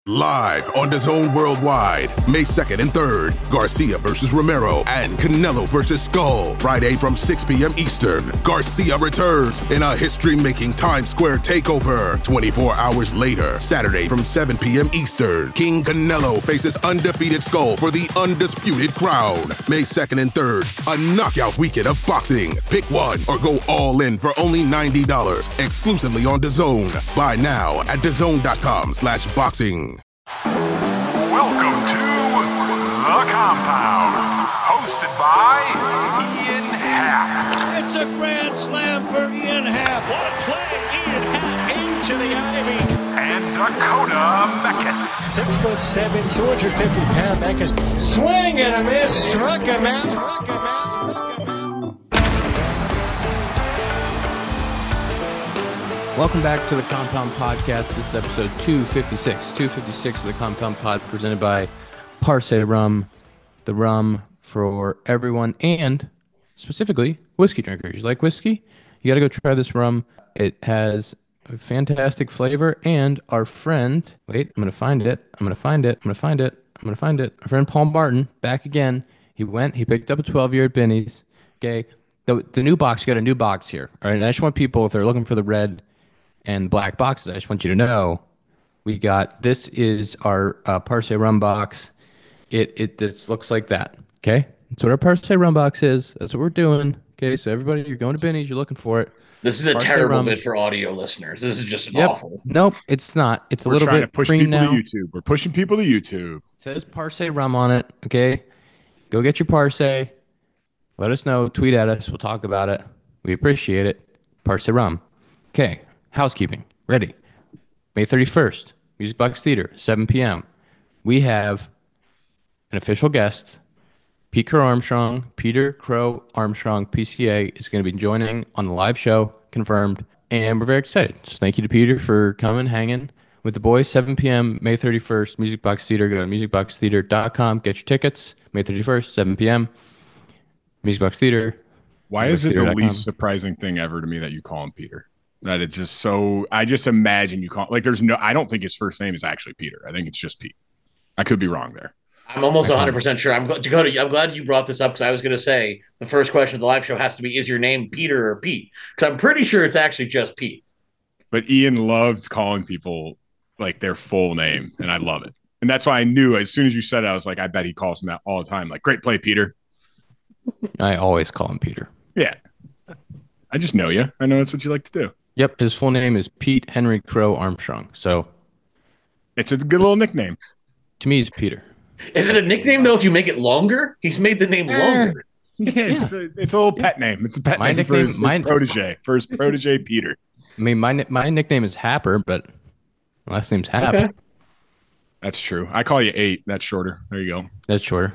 Live on DAZN Worldwide, May 2nd and 3rd, Garcia versus Romero and Canelo versus Skull. Friday from 6 p.m. Eastern, Garcia returns in a history-making Times Square takeover. 24 hours later, Saturday from 7 p.m. Eastern, King Canelo faces undefeated Skull for the undisputed crown. May 2nd and 3rd, a knockout weekend of boxing. Pick one or go all in for only $90, exclusively on DAZN. Buy now at DAZN.com/boxing. Welcome to The Compound, hosted by Ian Happ. It's a grand slam for Ian Happ. What a play, Ian Happ into the ivy. And Dakota Meckes. 6'7", 250-pound Meckes. Swing and a miss, struck him out. Welcome back to the Compound Podcast. This is episode 256 of the Compound Pod, presented by Parce Rum, the rum for everyone, and specifically whiskey drinkers. You like whiskey? You got to go try this rum. It has a fantastic flavor, and our friend, I'm going to find it. Our friend Paul Martin, back again. He picked up a 12-year at Binny's. Okay, the new box, you got a new box here. All right, and I just want people, if they're looking for the red and black boxes, I just want you to know this is our Parce Rum box. It just looks like that. Okay, that's what our Parce Rum box is. That's what we're doing. Okay, so everybody, you're going to Binny's, you're looking for it. This is a Parce terrible Rum. bit for audio listeners. This is just awful. Nope, it's not. It's We're a little trying bit to push green people now. to YouTube. We're pushing people to YouTube. It says Parce Rum on it. Okay, go get your Parce. Let us know. Tweet at us. We'll talk about it. We appreciate it. Parce Rum. Okay, housekeeping. Ready. May 31st, Music Box Theater, 7 p.m. We have an official guest, Peter Crow Armstrong, PCA, is going to be joining on the live show, confirmed, and we're very excited. So thank you to Peter for coming, hanging with the boys, 7 p.m., May 31st, Music Box Theater. Go to musicboxtheater.com, get your tickets, May 31st, 7 p.m., Music Box Theater. Why is it the least surprising thing ever to me that you call him Peter? That it's just so, I just imagine you call, like, I don't think his first name is actually Peter. I think it's just Pete. I could be wrong there. I'm almost 100% sure. Dakota, I'm glad you brought this up, because I was going to say the first question of the live show has to be, is your name Peter or Pete? Because I'm pretty sure it's actually just Pete. But Ian loves calling people like their full name, and I love it. And that's why I knew as soon as you said it, I was like, I bet he calls him that all the time. Like, great play, Peter. I always call him Peter. Yeah. I just know you. I know that's what you like to do. Yep, his full name is Pete Henry Crow Armstrong. So it's a good little nickname. To me, it's Peter. Is it a nickname, though, if you make it longer? He's made the name longer. Yeah, it's a little pet name. It's a pet name for his protege. For his protege, Peter. I mean, my nickname is Happer, but my last name's Happ. Okay. That's true. I call you 8. That's shorter. There you go. That's shorter.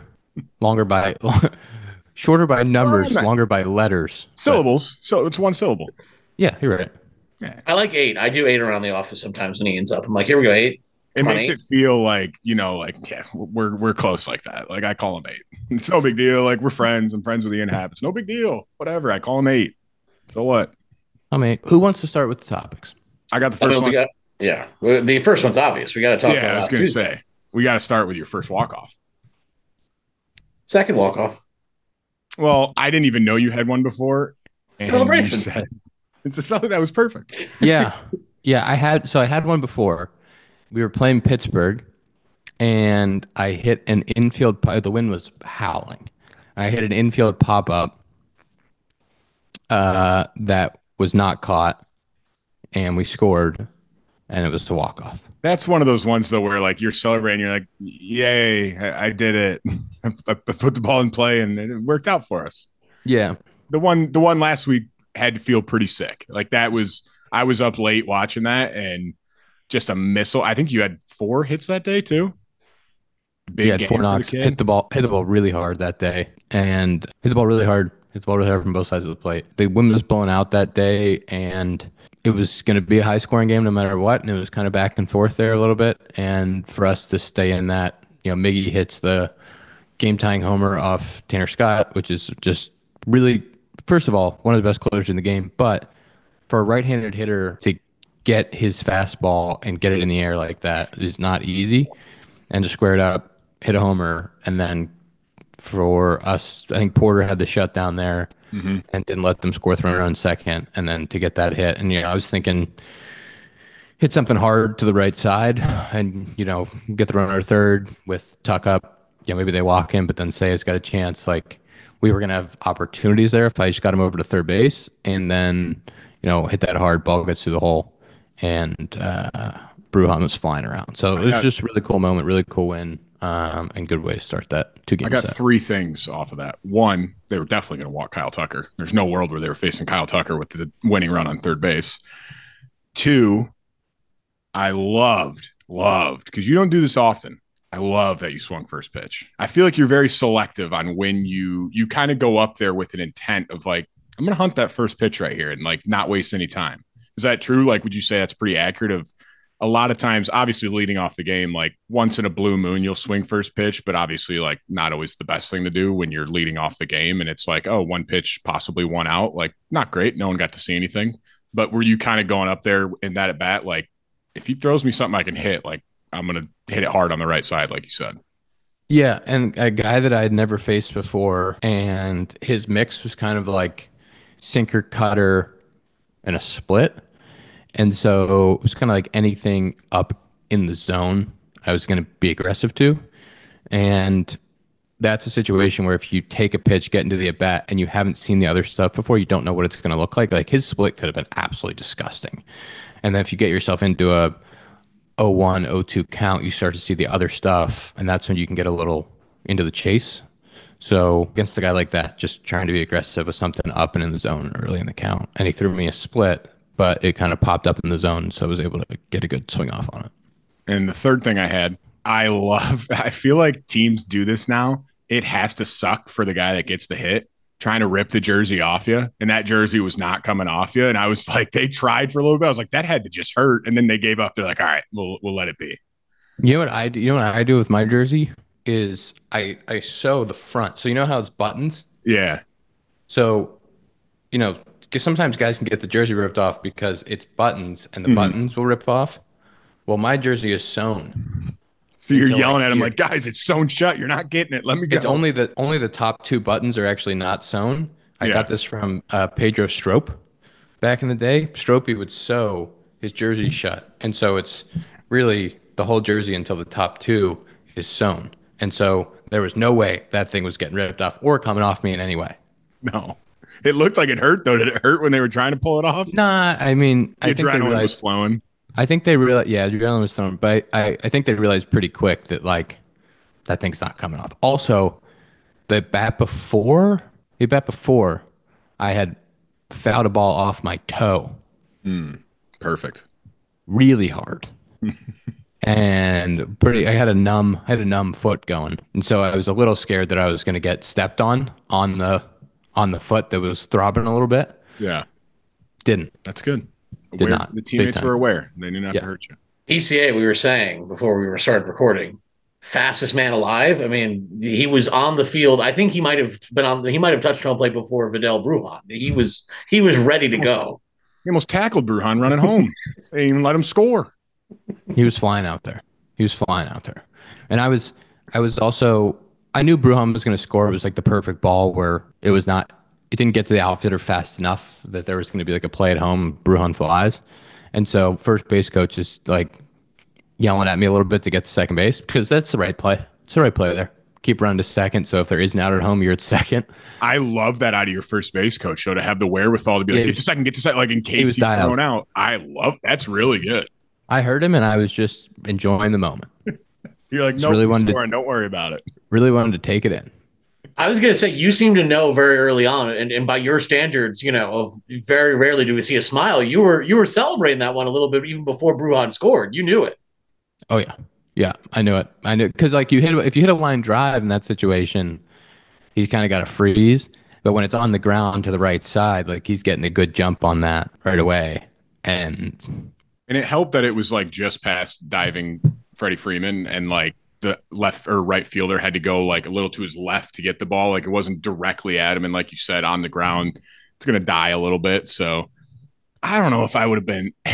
Shorter by numbers, longer by letters. Syllables. So it's one syllable. Yeah, you're right. Yeah. I like 8. I do 8 around the office sometimes when he ends up. I'm like, here we go, 8. It makes it feel like, yeah, we're close like that. Like, I call him 8. It's no big deal. Like, we're friends. I'm friends with Ian Happ. It's no big deal. Whatever. I call him 8. So what? I mean, who wants to start with the topics? I got the first one. The first one's obvious. We got to talk about it. Yeah, I was going to say, we got to start with your first walk-off. Second walk-off. Well, I didn't even know you had one before. Celebration. It's a celebration. That was perfect. Yeah. I had one before. We were playing Pittsburgh, and I hit an infield. The wind was howling. I hit an infield pop-up that was not caught, and we scored, and it was to walk-off. That's one of those ones, though, where, like, you're celebrating. You're like, yay, I did it. I put the ball in play, and it worked out for us. Yeah. The one last week had to feel pretty sick. Like, I was up late watching that, and just a missile. I think you had 4 hits that day, too. He had 4 knocks. Hit the ball really hard that day, and hit the ball really hard from both sides of the plate. The wind was blowing out that day, and it was going to be a high-scoring game no matter what, and it was kind of back and forth there a little bit. And for us to stay in that, Miggy hits the game-tying homer off Tanner Scott, which is just really, first of all, one of the best closers in the game. But for a right-handed hitter to get his fastball and get it in the air like that is not easy. And to square it up, hit a homer, and then for us, I think Porter had the shutdown there and didn't let them score 3 runs second, and then to get that hit. And I was thinking, hit something hard to the right side, and get the runner third with Tuck up. Maybe they walk in, but then Seiya's got a chance. Like we were gonna have opportunities there if I just got him over to third base, and then hit that hard ball gets through the hole, and Brujan was flying around. So it was just a really cool moment, really cool win. And good way to start that 2 game I got set. 3 things off of that. One, they were definitely going to walk Kyle Tucker. There's no world where they were facing Kyle Tucker with the winning run on third base. 2, I loved, because you don't do this often. I love that you swung first pitch. I feel like you're very selective on when you kind of go up there with an intent of like, I'm going to hunt that first pitch right here and like not waste any time. Is that true? Like, would you say that's pretty accurate of a lot of times, obviously leading off the game, like once in a blue moon, you'll swing first pitch, but obviously like not always the best thing to do when you're leading off the game. And it's like, oh, 1 pitch, possibly 1 out, like not great. No one got to see anything, but were you kind of going up there in that at bat? Like if he throws me something I can hit, like I'm going to hit it hard on the right side, like you said. Yeah. And a guy that I had never faced before, and his mix was kind of like sinker, cutter, and a split. And so it was kind of like anything up in the zone I was going to be aggressive to. And that's a situation where if you take a pitch, get into the at-bat, and you haven't seen the other stuff before, you don't know what it's going to look like. Like his split could have been absolutely disgusting. And then if you get yourself into a 0-1, 0-2 count, you start to see the other stuff, and that's when you can get a little into the chase. So against a guy like that, just trying to be aggressive with something up and in the zone early in the count. And he threw me a split, but it kind of popped up in the zone, so I was able to get a good swing off on it. And the third thing I feel like teams do this now. It has to suck for the guy that gets the hit, trying to rip the jersey off you, and that jersey was not coming off you. And I was like, they tried for a little bit. I was like, that had to just hurt. And then they gave up. They're like, all right, we'll let it be. You know what I do? You know what I do with my jersey is I sew the front. So you know how it's buttons? Yeah. So, because sometimes guys can get the jersey ripped off because it's buttons and the buttons will rip off. Well, my jersey is sewn. So you're yelling at him like, guys, it's sewn shut. You're not getting it. Let me go. It's only the top 2 buttons are actually not sewn. I got this from Pedro Strop back in the day. Stropey would sew his jersey shut. And so it's really the whole jersey until the top 2 is sewn. And so there was no way that thing was getting ripped off or coming off me in any way. No. It looked like it hurt, though. Did it hurt when they were trying to pull it off? Nah, I mean, I think adrenaline was flowing. I think they realized, adrenaline was flowing, but I think they realized pretty quick that, like, that thing's not coming off. Also, the bat before, I had fouled a ball off my toe. Perfect. Really hard. And I had a numb foot going. And so I was a little scared that I was going to get stepped on the foot that was throbbing a little bit. Yeah. Didn't. That's good. Did not. The teammates were aware. They knew not to hurt you. ECA, we were saying before we started recording, fastest man alive. I mean, he was on the field. I think he might have touched home plate before Vidal Brujan. He was ready to go. He almost tackled Brujan running home. They didn't even let him score. He was flying out there. And I knew Brujan was going to score. It was like the perfect ball where it didn't get to the outfielder fast enough that there was going to be like a play at home. Brujan flies. And so first base coach is like yelling at me a little bit to get to second base because that's the right play. It's the right play there. Keep running to second. So if there is an out at home, you're at second. I love that out of your first base coach, though, to have the wherewithal to be like, get to second, like in case he's thrown out. That's really good. I heard him and I was just enjoying the moment. You're like, no, really don't worry about it. Really wanted to take it in. I was going to say, you seem to know very early on, and by your standards, of very rarely do we see a smile. You were celebrating that one a little bit even before Brujan scored. You knew it. Oh yeah, I knew it. I knew because like if you hit a line drive in that situation, he's kind of got to freeze. But when it's on the ground to the right side, like he's getting a good jump on that right away, and it helped that it was like just past diving Freddie Freeman, and like the left or right fielder had to go like a little to his left to get the ball. Like it wasn't directly at him. And like you said, on the ground, it's going to die a little bit. So I don't know if I would have been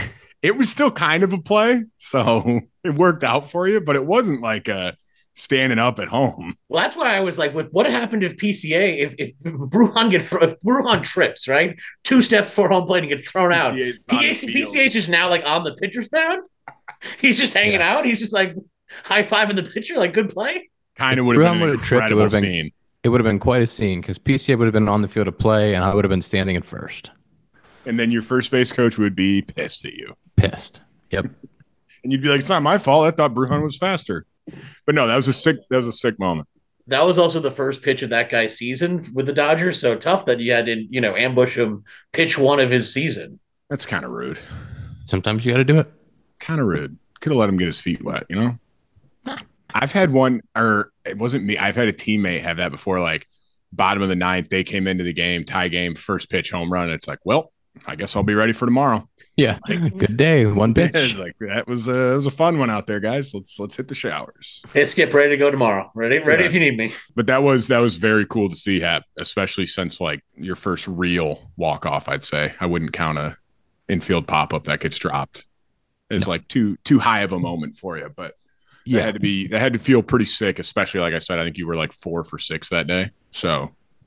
it was still kind of a play, so it worked out for you, but it wasn't like a standing up at home. Well, that's why I was like, what happened if PCA, if Bruhan if Bruhan trips, right? 2 steps before home plate and gets thrown out. PCA is just now like on the pitcher's mound. He's just hanging out. He's just like high fiving the pitcher, like good play. Kind of would have been an incredible scene. It would have been quite a scene because PCA would have been on the field of play and I would have been standing at first. And then your first base coach would be pissed at you. Pissed. Yep. And you'd be like, it's not my fault. I thought Bruhan was faster. But no, that was a sick moment. That was also the first pitch of that guy's season with the Dodgers. So tough that you had to, ambush him pitch 1 of his season. That's kind of rude. Sometimes you got to do it. Kind of rude. Could have let him get his feet wet, I've had one, or it wasn't me. I've had a teammate have that before, like bottom of the 9th. They came into the game, tie game, first pitch home run. And it's like, well, I guess I'll be ready for tomorrow. Yeah. Good day. One pitch. It's like, it was a fun one out there, guys. Let's hit the showers. Hey, Skip, ready to go tomorrow. Ready if you need me. But that was very cool to see, Hap, especially since like your first real walk-off, I'd say. I wouldn't count a infield pop-up that gets dropped. It's like too high of a moment for you, but that had to feel pretty sick, especially like I said, I think you were like 4 for 6 that day. So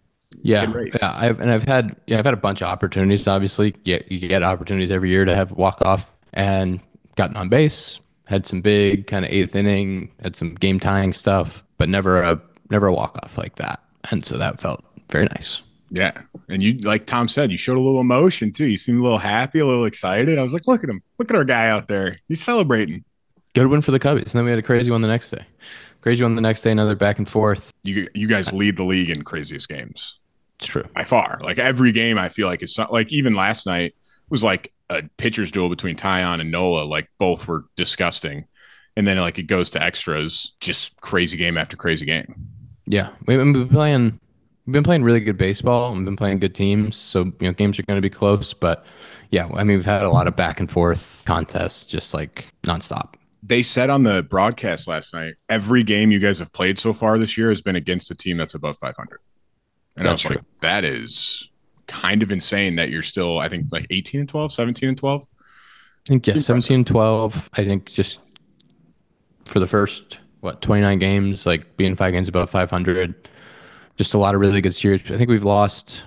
I've had a bunch of opportunities. Obviously, you get opportunities every year to have walk off, and gotten on base. Had some big kind of 8th inning, had some game tying stuff, but never a walk off like that. And so that felt very nice. Yeah, and you, like Tom said, you showed a little emotion too. You seemed a little happy, a little excited. I was like, look at him, look at our guy out there. He's celebrating. Good win for the Cubbies. And then we had a crazy one the next day. Another back and forth. You guys lead the league in craziest games. It's true. By far. Like every game, I feel like it's not, like even last night was like a pitcher's duel between Tyon and Nola. Like both were disgusting. And then like it goes to extras, just crazy game after crazy game. Yeah. We've been playing really good baseball and been playing good teams. So, games are going to be close. But yeah, I mean, we've had a lot of back and forth contests, just like nonstop. They said on the broadcast last night, every game you guys have played so far this year has been against a team that's above 500. And that's true. Like, that is kind of insane that you're still, I think, like 18-12, 17-12. I think, 17-12. I think just for the first, 29 games, like being 5 games above 500, just a lot of really good series. I think we've lost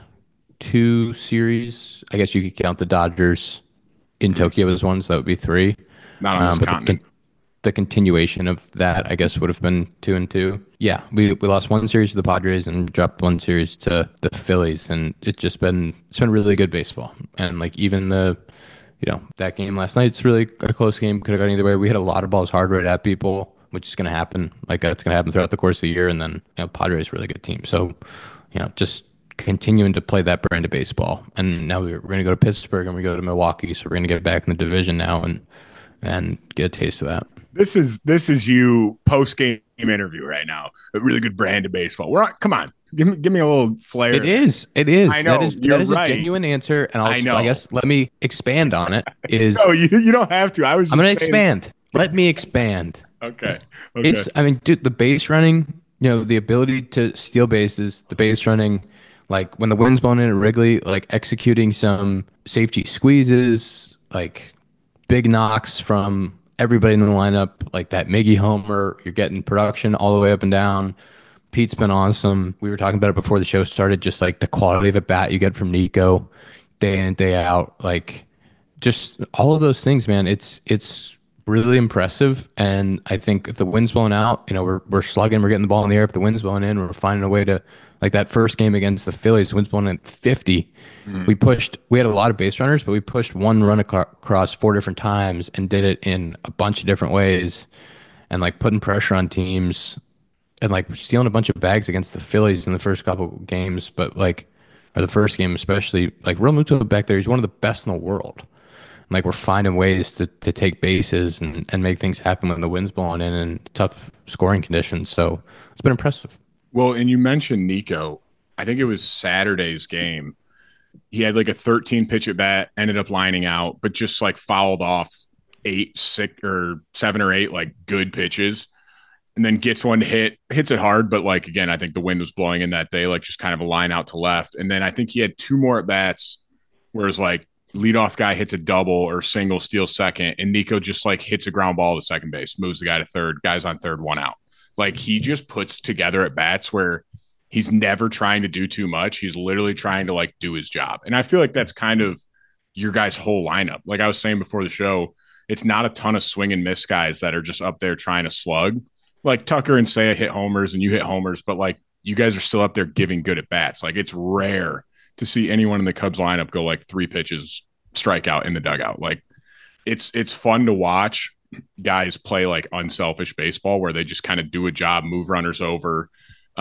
2 series. I guess you could count the Dodgers in Tokyo as one, so that would be 3. Not on this continent. The continuation of that, I guess, would have been 2-2. Yeah, we lost 1 series to the Padres and dropped 1 series to the Phillies, and it's been really good baseball. And like even that game last night, it's really a close game. Could have gone either way. We hit a lot of balls hard right at people, which is going to happen. Like that's going to happen throughout the course of the year. And then Padres really good team. So just continuing to play that brand of baseball. And now we're going to go to Pittsburgh and we go to Milwaukee, so we're going to get back in the division now and get a taste of that. This is you post-game interview right now. A really good brand of baseball. Come on. Give me a little flair. It is. I know. That is right. A genuine answer, and I guess let me expand on it. No, you don't have to. I'm going to expand. Let me expand. Okay. Dude, the base running, the ability to steal bases, the base running, like when the wind's blowing in at Wrigley, like executing some safety squeezes, like big knocks from everybody in the lineup, like that Miggy homer. You're getting production all the way up and down. Pete's been awesome. We were talking about it before the show started, just like the quality of at bat you get from Nico day in, day out. Like just all of those things, man. It's really impressive. And I think if the wind's blowing out, we're slugging, we're getting the ball in the air. If the wind's blowing in, we're finding a way to, like that first game against the Phillies, wind's blowing in at 50. We had a lot of base runners, but we pushed one run across 4 different times and did it in a bunch of different ways, and like putting pressure on teams and like stealing a bunch of bags against the Phillies in the first couple games. But or the first game especially, like Real Muto back there, he's one of the best in the world. And like we're finding ways to take bases and make things happen when the wind's blowing in tough scoring conditions. So it's been impressive. Well, and you mentioned Nico. I think it was Saturday's game. He had like a 13 pitch at bat, ended up lining out, but just like fouled off 7 or 8 like good pitches, and then gets one to hits it hard. But like, again, I think the wind was blowing in that day, like just kind of a line out to left. And then I think he had 2 more at bats where it's like leadoff guy hits a double or single, steals second, and Nico just like hits a ground ball to second base, moves the guy to third, guys on third, one out. Like he just puts together at bats where he's never trying to do too much. He's literally trying to like do his job. And I feel like that's kind of your guys' whole lineup. Like I was saying before the show, it's not a ton of swing and miss guys that are just up there trying to slug. Like Tucker and Seiya hit homers and you hit homers, but like you guys are still up there giving good at bats. Like it's rare to see anyone in the Cubs lineup go like 3 pitches, strikeout in the dugout. Like it's fun to watch guys play like unselfish baseball where they just kind of do a job, move runners over.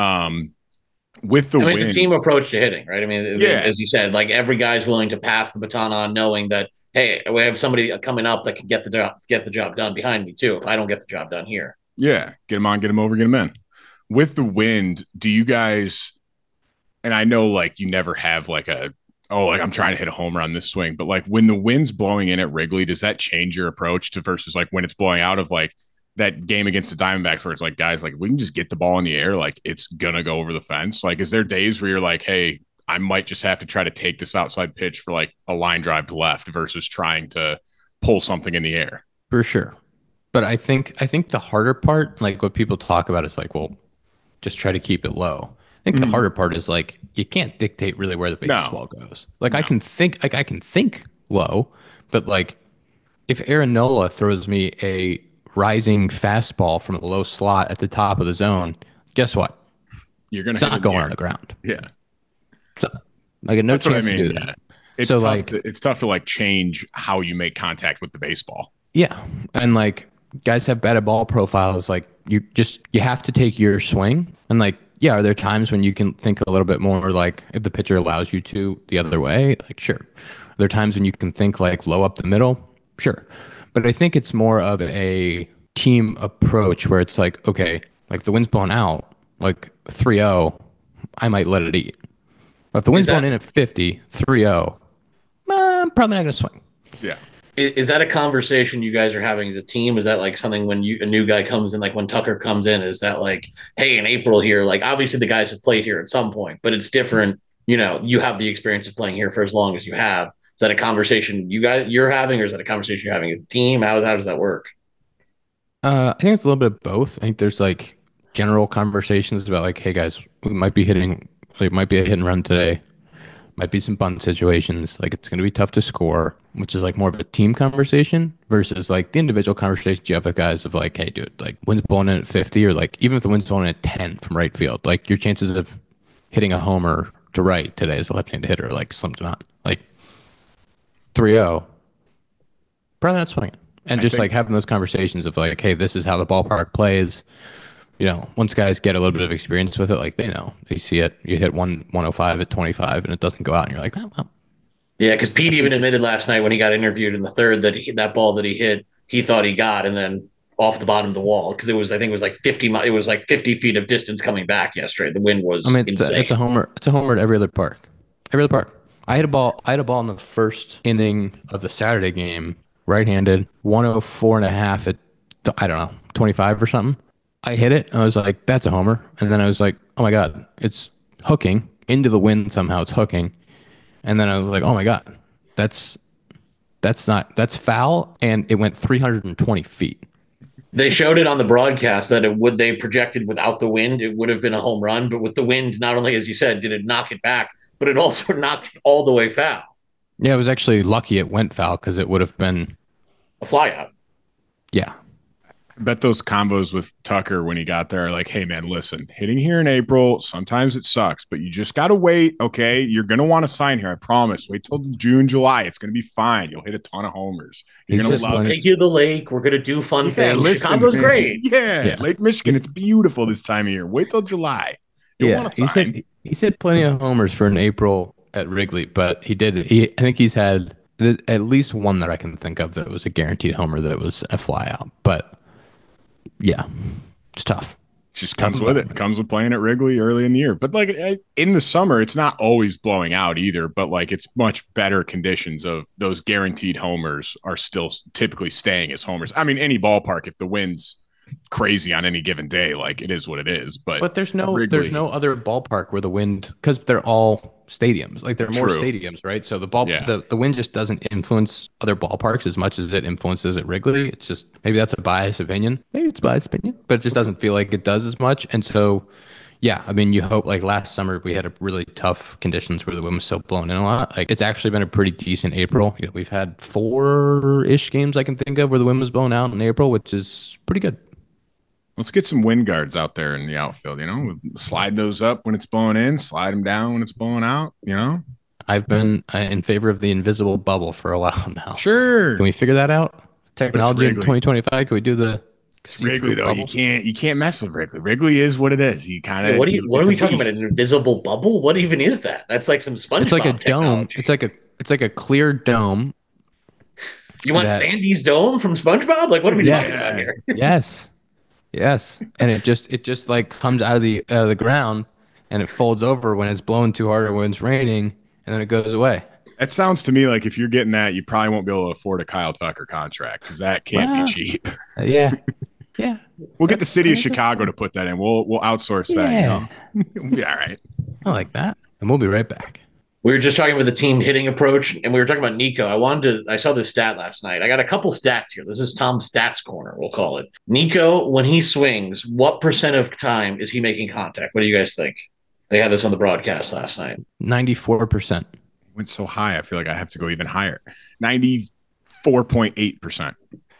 With the it's a team approach to hitting, right? I mean, as you said, like every guy's willing to pass the baton on, knowing that, hey, we have somebody coming up that can get the job done behind me too. If I don't get the job done here, yeah, get him on, get him over, get him in. With the wind, do you guys? And I know like you never have like I'm trying to hit a homer on this swing, but like when the wind's blowing in at Wrigley, does that change your approach to versus like when it's blowing out of like that game against the Diamondbacks where it's like, guys, like if we can just get the ball in the air, like it's gonna go over the fence. Like, is there days where you're like, hey, I might just have to try to take this outside pitch for like a line drive to left versus trying to pull something in the air? For sure. But I think the harder part, like what people talk about is like, well, just try to keep it low. I think the harder part is like you can't dictate really where the baseball goes. Like I can think low, but like if Aaron Nola throws me a rising fastball from the low slot at the top of the zone, guess what? It's not going on the ground. Yeah. So I get no chance to do that. It's so tough. It's tough to like change how you make contact with the baseball. Yeah, and like guys have better ball profiles. Like you have to take your swing, and like are there times when you can think a little bit more like if the pitcher allows you to the other way? Like sure. Are there times when you can think like low up the middle? Sure. But I think it's more of a team approach where it's like, okay, like the wind's blown out, like 3-0, I might let it eat. But if the wind's blown in at 50, 3-0, I'm probably not going to swing. Yeah. Is that a conversation you guys are having as a team? Is that like something when a new guy comes in, like when Tucker comes in, is that like, hey, in April here, like obviously the guys have played here at some point, but it's different. You know, you have the experience of playing here for as long as you have. Is that a conversation you're having, or is that a conversation you're having as a team? How does that work? I think it's a little bit of both. I think there's like general conversations about like, hey guys, we might be a hit and run today. Might be some bunt situations. Like it's going to be tough to score, which is like more of a team conversation versus like the individual conversations you have with guys of like, hey dude, like wind's blowing in at 50 or like even if the wind's blowing in at 10 from right field, like your chances of hitting a homer to right today as a left-handed hitter, like slim to none. Like 3-0, probably not swinging. And just like having those conversations of like, hey, this is how the ballpark plays. You know, once guys get a little bit of experience with it, like they know, they see it. You hit 105 at 25 and it doesn't go out and you're like, oh, well. Yeah, because Pete even admitted last night when he got interviewed in the third that that ball that he hit, he thought he got, and then off the bottom of the wall because I think it was like 50 feet of distance coming back yesterday. The wind was insane. It's a homer. It's a homer at every other park. Every other park. I had a ball in the first inning of the Saturday game, right-handed, 104.5 at, I don't know, 25 or something. I hit it. I was like, that's a homer. And then I was like, oh my God, it's hooking into the wind somehow. It's hooking. And then I was like, oh my God, that's foul. And it went 320 feet. They showed it on the broadcast that they projected without the wind, it would have been a home run. But with the wind, not only, as you said, did it knock it back, but it also knocked it all the way foul. Yeah, it was actually lucky it went foul because it would have been a flyout. Yeah. I bet those combos with Tucker when he got there are like, hey, man, listen, hitting here in April, sometimes it sucks, but you just got to wait, okay? You're going to want to sign here, I promise. Wait till June, July. It's going to be fine. You'll hit a ton of homers. You're going to take you to the lake. We're going to do fun things. Listen, Chicago's great. Yeah, Lake Michigan, it's beautiful this time of year. Wait till July. You'll want to sign. He's hit plenty of homers for an April at Wrigley, but I think he's had at least one that I can think of that was a guaranteed homer that was a flyout, but yeah, it's tough. It just comes with it. Comes with playing at Wrigley early in the year. But like in the summer, it's not always blowing out either. But like it's much better conditions of those guaranteed homers are still typically staying as homers. I mean, any ballpark, if the wind's crazy on any given day, like it is what it is. But there's no other ballpark where the wind, because they're all stadiums. Like there are more True. stadiums, right? So the ball, Yeah. the wind just doesn't influence other ballparks as much as it influences at Wrigley. It's just maybe that's a biased opinion. Maybe it's a biased opinion, but it just doesn't feel like it does as much. And so, yeah, I mean, you hope like last summer we had a really tough conditions where the wind was so blown in a lot. Like it's actually been a pretty decent April. You know, we've had 4-ish games I can think of where the wind was blown out in April, which is pretty good. Let's get some wind guards out there in the outfield. You know, slide those up when it's blowing in, slide them down when it's blowing out. You know, I've been in favor of the invisible bubble for a while now. sure. Can we figure that out? Technology in Wrigley. 2025. Can we do the Wrigley though? bubble? You can't mess with Wrigley. Wrigley is what it is. You kind of What are we talking about? An invisible bubble? What even is that? That's like some SpongeBob. It's like a dome. technology. It's like a clear dome. You want that- Sandy's dome from SpongeBob? Like what are we Yeah. talking about here? Yes, and it just like comes out of the ground, and it folds over when it's blowing too hard or when it's raining, and then it goes away. That sounds to me like if you're getting that, you probably won't be able to afford a Kyle Tucker contract because that can't Wow. be cheap. Yeah, yeah, We'll get the city of Chicago to put that in. We'll outsource that. You yeah. know? We'll be all right. I like that, and we'll be right back. We were just talking about the team hitting approach, and we were talking about Nico. I saw this stat last night. I got a couple stats here. This is Tom's stats corner, we'll call it. Nico, when he swings, what percent of time is he making contact? What do you guys think? They had this on the broadcast last night. 94%. Went so high. I feel like I have to go even higher. 94.8%.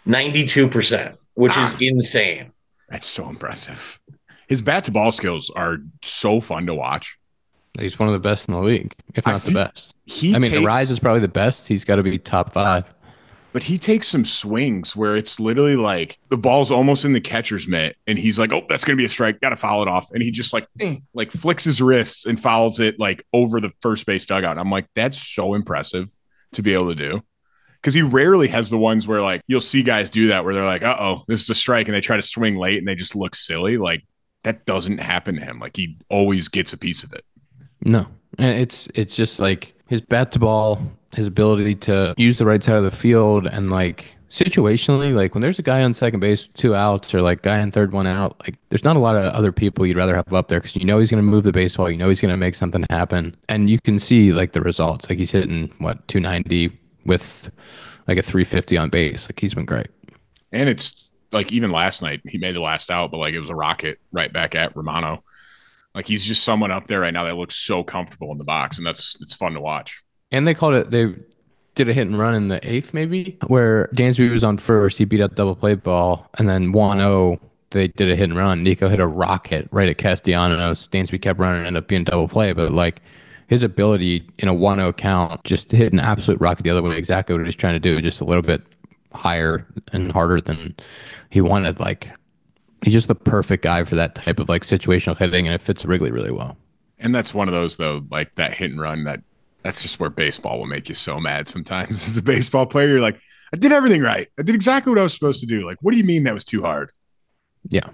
92%, which is insane. That's so impressive. His bat to ball skills are so fun to watch. He's one of the best in the league, if I not the think best. He I mean, takes, the Rise is probably the best. He's got to be top 5. but he takes some swings where it's literally like the ball's almost in the catcher's mitt, and he's like, "Oh, that's gonna be a strike. Got to foul it off." And he just like flicks his wrists and fouls it like over the first base dugout. And I'm like, that's so impressive to be able to do. Because he rarely has the ones where like you'll see guys do that where they're like, "Uh-oh, this is a strike," and they try to swing late and they just look silly. Like that doesn't happen to him. Like he always gets a piece of it. No, and it's just like his bat to ball, his ability to use the right side of the field, and like situationally, like when there's a guy on second base, 2 outs, or like guy on third, 1 out, like there's not a lot of other people you'd rather have up there because you know he's going to move the baseball, you know he's going to make something happen, and you can see like the results. Like he's hitting 290 with like a 350 on base. Like he's been great. And it's like even last night he made the last out, but like it was a rocket right back at Romano. Like he's just someone up there right now that looks so comfortable in the box, and it's fun to watch. And they did a hit and run in the 8th, maybe, where Dansby was on first. He beat out double play ball, and then 1-0, they did a hit and run. Nico hit a rocket right at Castellanos. Dansby kept running and ended up being double play, but like his ability in a 1-0 count, just to hit an absolute rocket the other way, exactly what he's trying to do, just a little bit higher and harder than he wanted. Like he's just the perfect guy for that type of like situational hitting, and it fits Wrigley really well. And that's one of those though, like that hit and run that's just where baseball will make you so mad sometimes. As a baseball player, you're like, I did everything right. I did exactly what I was supposed to do. Like, what do you mean that was too hard? Yeah.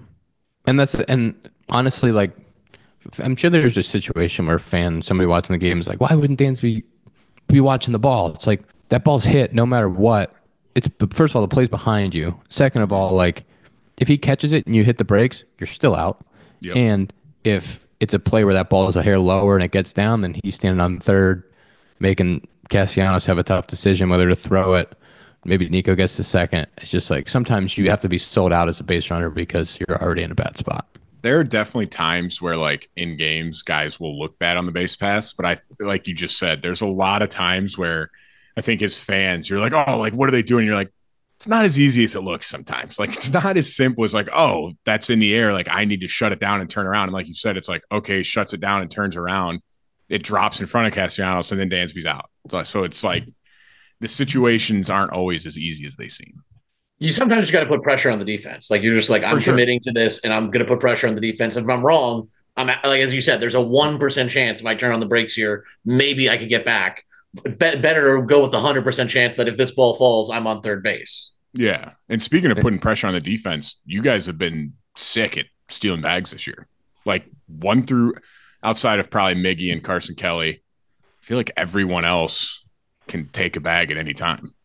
And honestly, like, I'm sure there's a situation where somebody watching the game is like, why wouldn't Dansby be watching the ball? It's like, that ball's hit no matter what. It's, first of all, the play's behind you. Second of all, like, if he catches it and you hit the brakes, you're still out. Yep. And if it's a play where that ball is a hair lower and it gets down, then he's standing on third, making Castellanos have a tough decision whether to throw it. Maybe Nico gets to second. It's just like sometimes you have to be sold out as a base runner because you're already in a bad spot. There are definitely times where like in games, guys will look bad on the base pass. But I, like you just said, there's a lot of times where I think as fans, you're like, oh, like, what are they doing? You're like, it's not as easy as it looks sometimes. Like, it's not as simple as like, oh, that's in the air. Like, I need to shut it down and turn around. And like you said, it's like, okay, shuts it down and turns around. It drops in front of Castellanos and then Dansby's out. So it's like the situations aren't always as easy as they seem. You sometimes just got to put pressure on the defense. Like you're just like, I'm committing to this and I'm going to put pressure on the defense. If I'm wrong, I'm like, as you said, there's a 1% chance if I turn on the brakes here, maybe I could get back. Better to go with the 100% chance that if this ball falls, I'm on third base. Yeah. And speaking of putting pressure on the defense, you guys have been sick at stealing bags this year. Like one through outside of probably Miggy and Carson Kelly, I feel like everyone else can take a bag at any time.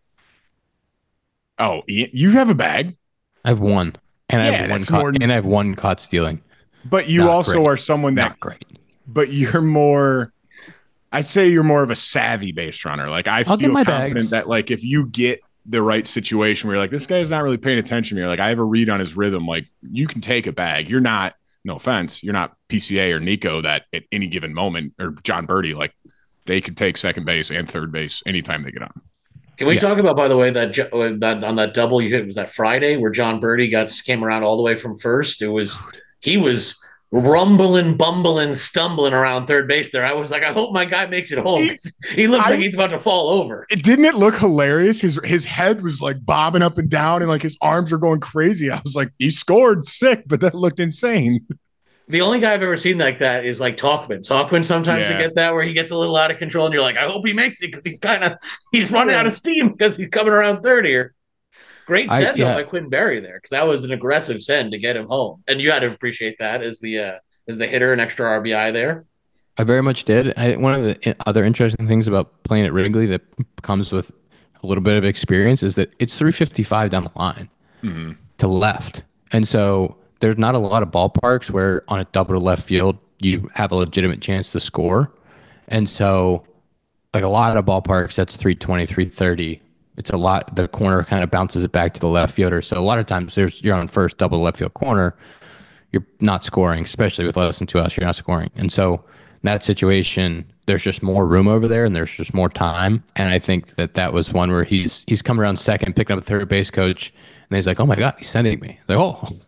Oh, you have a bag? I have one. And Yeah, I have one caught stealing. But you Not also great. are someone that Not great. but you're more I'd say you're more of a savvy base runner. Like I I'll get feel my confident bags. that like if you get the right situation where you're like, this guy's not really paying attention to me, or like I have a read on his rhythm, like you can take a bag. You're not, no offense, you're not PCA or Nico that at any given moment, or John Birdie, like they could take second base and third base anytime they get on. Can we talk about, by the way, that on that double you hit, was that Friday where John Birdie came around all the way from first? He was rumbling, bumbling, stumbling around third base there. I was like, I hope my guy makes it home. He looks like he's about to fall over. Didn't it look hilarious? His head was like bobbing up and down, and like his arms were going crazy. I was like, he scored sick, but that looked insane. The only guy I've ever seen like that is like Talkman. Talkman sometimes you get that where he gets a little out of control, and you're like, I hope he makes it because he's running out of steam because he's coming around third here. Great send by Quinn Berry there, because that was an aggressive send to get him home, and you had to appreciate that as the hitter, an extra RBI there. I very much did. One of the other interesting things about playing at Wrigley that comes with a little bit of experience is that it's 355 down the line to left, and so there's not a lot of ballparks where on a double to left field you have a legitimate chance to score, and so like a lot of ballparks that's 320, 330. It's a lot. The corner kind of bounces it back to the left fielder. So a lot of times you're on first double left field corner. You're not scoring, especially with less than 2 outs. You're not scoring. And so in that situation, there's just more room over there and there's just more time. And I think that was one where he's come around second, picking up a third base coach. And he's like, oh my God, he's sending me. Like,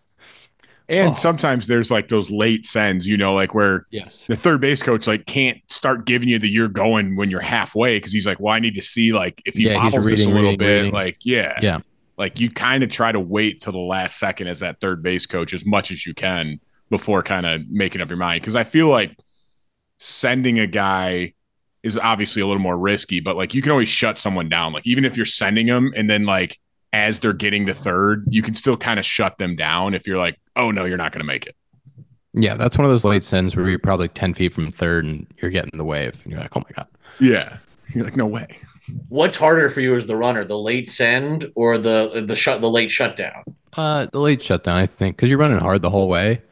And sometimes there's like those late sends, like where the third base coach like can't start giving you the you're going when you're halfway because he's like, well, I need to see like if he bobbles this a little bit, like like you kind of try to wait till the last second as that third base coach as much as you can before kind of making up your mind, because I feel like sending a guy is obviously a little more risky, but like you can always shut someone down, like even if you're sending them and then like as they're getting to third, you can still kind of shut them down if you're like, oh, no, you're not going to make it. Yeah, that's one of those late sends where you're probably 10 feet from third and you're getting the wave. And you're like, oh, my God. Yeah. You're like, no way. What's harder for you as the runner, the late send or the late shutdown? The late shutdown, I think, because you're running hard the whole way.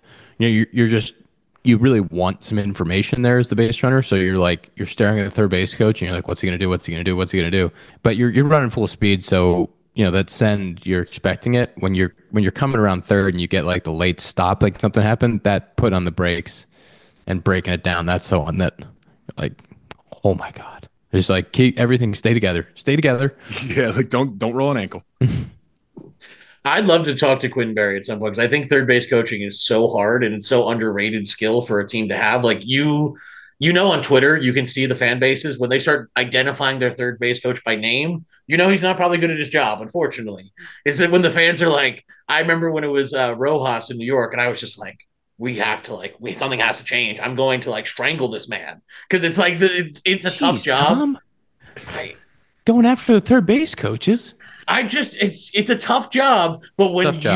You really want some information there as the base runner. So you're staring at the third base coach and you're like, what's he going to do? What's he going to do? What's he going to do? But you're running full speed. So that send, you're expecting it when you're coming around third and you get like the late stop, like something happened, that put on the brakes and breaking it down. That's the one that like, oh my God, it's like keep everything, stay together. Yeah. Like don't roll an ankle. I'd love to talk to Quinn Berry at some point because I think third base coaching is so hard and it's so underrated skill for a team to have. Like on Twitter, you can see the fan bases when they start identifying their third base coach by name. He's not probably good at his job, unfortunately. Is it when the fans are like, I remember when it was Rojas in New York, and I was just like, something has to change. I'm going to like strangle this man because it's like it's a tough job. Tom, going after the third base coaches. It's a tough job, but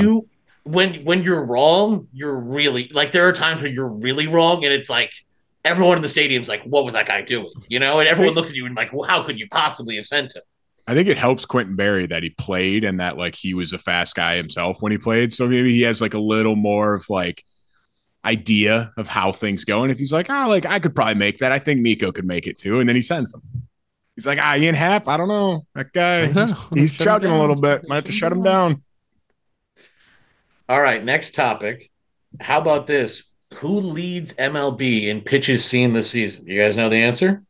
when you're wrong, you're really like there are times where you're really wrong, and it's like. Everyone in the stadium's like, what was that guy doing? And everyone looks at you and like, well, how could you possibly have sent him? I think it helps Quentin Berry that he played and that like he was a fast guy himself when he played. So maybe he has like a little more of like idea of how things go. And if he's like, I could probably make that. I think Nico could make it too. And then he sends him. He's like, Ian Happ, I don't know. That guy, he's chugging a little bit. Might have to shut him down. All right, next topic. How about this? Who leads MLB in pitches seen this season? You guys know the answer?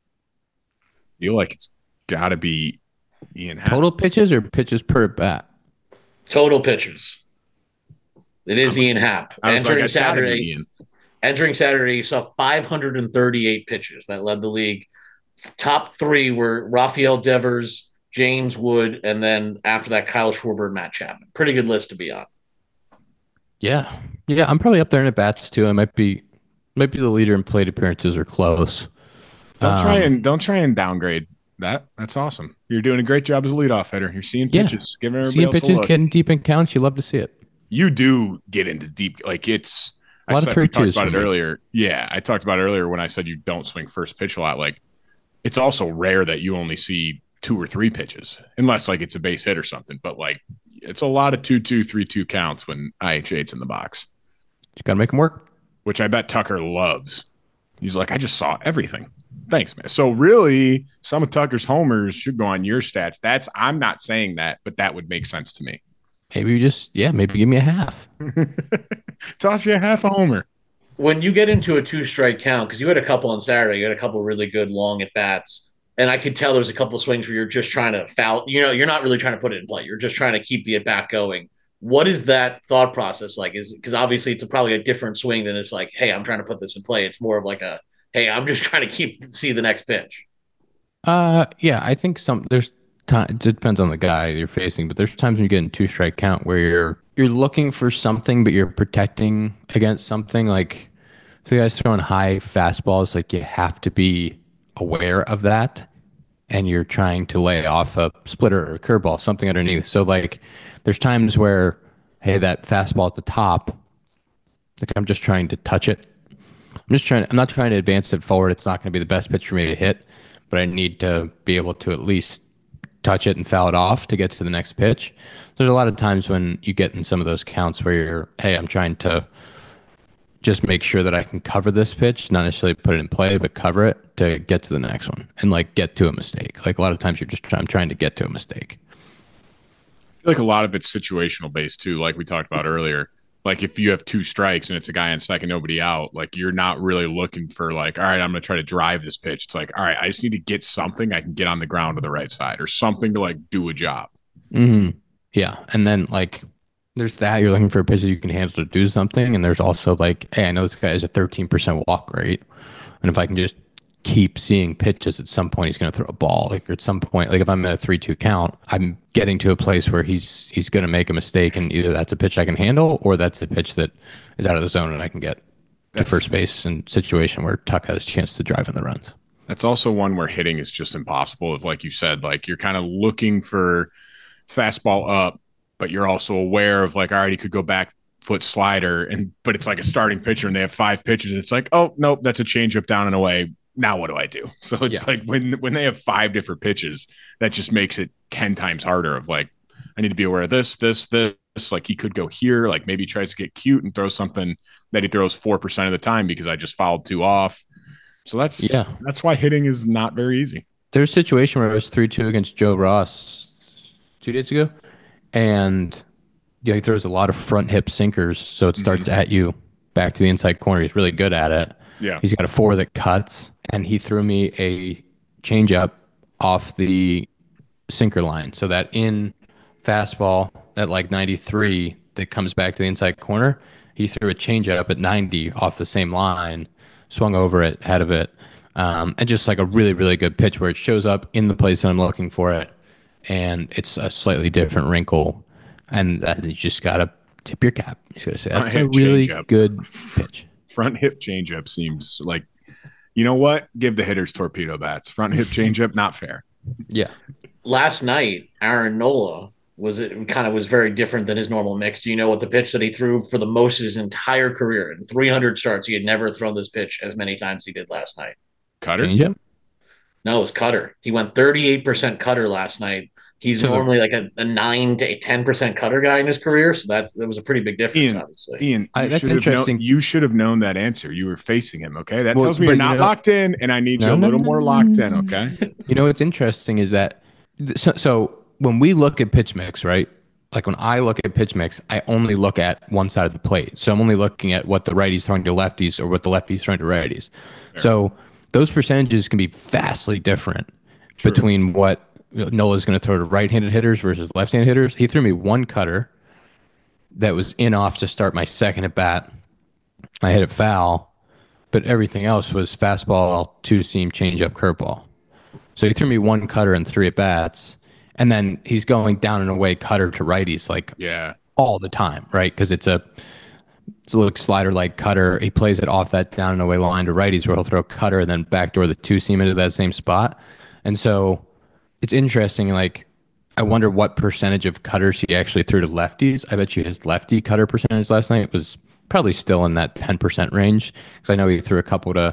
I feel like it's got to be Ian Happ. Total pitches or pitches per bat? Total pitches. It is Ian Happ. Entering Saturday, you saw 538 pitches. That led the league. Top three were Rafael Devers, James Wood, and then after that, Kyle Schwarber and Matt Chapman. Pretty good list to be on. Yeah, I'm probably up there in at bats too. I might be the leader in plate appearances or close. Don't try and downgrade that. That's awesome. You're doing a great job as a leadoff hitter. You're seeing pitches, giving everybody else a look. Getting deep in counts. You love to see it. You do get into deep, like it's. A lot of 3-2s. Talked about it earlier. Yeah, I talked about it earlier when I said you don't swing first pitch a lot. Like it's also rare that you only see 2 or 3 pitches, unless like it's a base hit or something. But like. It's a lot of 2-2, 3-2 counts when IH8's in the box. You got to make them work. Which I bet Tucker loves. He's like, I just saw everything. Thanks, man. So really, some of Tucker's homers should go on your stats. I'm not saying that, but that would make sense to me. Maybe maybe give me a half. Toss you a half a homer. When you get into a 2-strike count, because you had a couple on Saturday, you had a couple really good long at bats, and I could tell there was a couple swings where you're just trying to foul. You're not really trying to put it in play. You're just trying to keep the at bat going. What is that thought process like? Is because obviously it's probably a different swing than it's like, hey, I'm trying to put this in play. It's more of like a, hey, I'm just trying to see the next pitch. Yeah, I think there's time. It depends on the guy you're facing, but there's times when you get in 2-strike count where you're looking for something, but you're protecting against something. Like, so the guy's throwing high fastballs, like you have to be aware of that, and you're trying to lay off a splitter or a curveball, something underneath. So like, there's times where, hey, that fastball at the top, like I'm just trying to touch it. I'm not trying to advance it forward. It's not going to be the best pitch for me to hit, but I need to be able to at least touch it and foul it off to get to the next pitch. There's a lot of times when you get in some of those counts where you're, hey, I'm trying to just make sure that I can cover this pitch, not necessarily put it in play, but cover it to get to the next one and like get to a mistake. Like a lot of times I'm trying to get to a mistake. I feel like a lot of it's situational based too, like we talked about earlier. Like if you have 2 strikes and it's a guy on second, nobody out, like you're not really looking for like, all right, I'm going to try to drive this pitch. It's like, all right, I just need to get something I can get on the ground to the right side or something to like do a job. Mm-hmm. Yeah. And then like there's that, you're looking for a pitch that you can handle to do something. And there's also like, hey, I know this guy has a 13% walk rate. And if I can just keep seeing pitches, at some point he's going to throw a ball. Like at some point, like if I'm at a 3-2 count, I'm getting to a place where he's going to make a mistake, and either that's a pitch I can handle or that's a pitch that is out of the zone and I can get to first base in a situation where Tuck has a chance to drive in the runs. That's also one where hitting is just impossible. If, like you said, like you're kind of looking for fastball up, but you're also aware of like, all right, he could go back foot slider, but it's like a starting pitcher and they have 5 pitches. And it's like, oh, nope, that's a changeup down and away. Now what do I do? So it's like when they have 5 different pitches, that just makes it 10 times harder of like, I need to be aware of this. Like he could go here, like maybe he tries to get cute and throw something that he throws 4% of the time because I just fouled 2 off. So that's why hitting is not very easy. There's a situation where it was 3-2 against Joe Ross 2 days ago. And he throws a lot of front hip sinkers. So it starts at you back to the inside corner. He's really good at it. Yeah. He's got a 4 that cuts, and he threw me a changeup off the sinker line. So that in fastball at like 93 that comes back to the inside corner, he threw a changeup at 90 off the same line, swung over it, head of it, and just like a really, really good pitch where it shows up in the place that I'm looking for it, and it's a slightly different wrinkle, and you just got to tip your cap. You got to say, that's a really good pitch. Front hip changeup seems like, you know what? Give the hitters torpedo bats. Front hip changeup, not fair. Yeah. Last night, Aaron Nola was very different than his normal mix. Do you know what the pitch that he threw for the most of his entire career in 300 starts? He had never thrown this pitch as many times as he did last night. Cutter? Changeup? No, it was cutter. He went 38% cutter last night. He's normally like a 9 to 10% cutter guy in his career, so that was a pretty big difference, obviously. Ian, that's interesting. You should have known that answer. You were facing him, okay? That tells me you're not locked in, and I need you a little more locked in, okay? You know what's interesting is that so when we look at pitch mix, right? Like when I look at pitch mix, I only look at one side of the plate. So I'm only looking at what the righties throwing to lefties or what the lefties throwing to righties. Fair. So those percentages can be vastly different between what Nola's going to throw to right-handed hitters versus left-handed hitters. He threw me 1 cutter that was in off to start my second at bat. I hit it foul, but everything else was fastball, 2-seam, changeup, curveball. So he threw me 1 cutter and 3 at bats, and then he's going down and away cutter to righties all the time, right? Because it's a little slider like cutter. He plays it off that down and away line to righties where he'll throw a cutter and then backdoor the 2-seam into that same spot. And so it's interesting, like, I wonder what percentage of cutters he actually threw to lefties. I bet you his lefty cutter percentage last night was probably still in that 10% range. Because I know he threw a couple to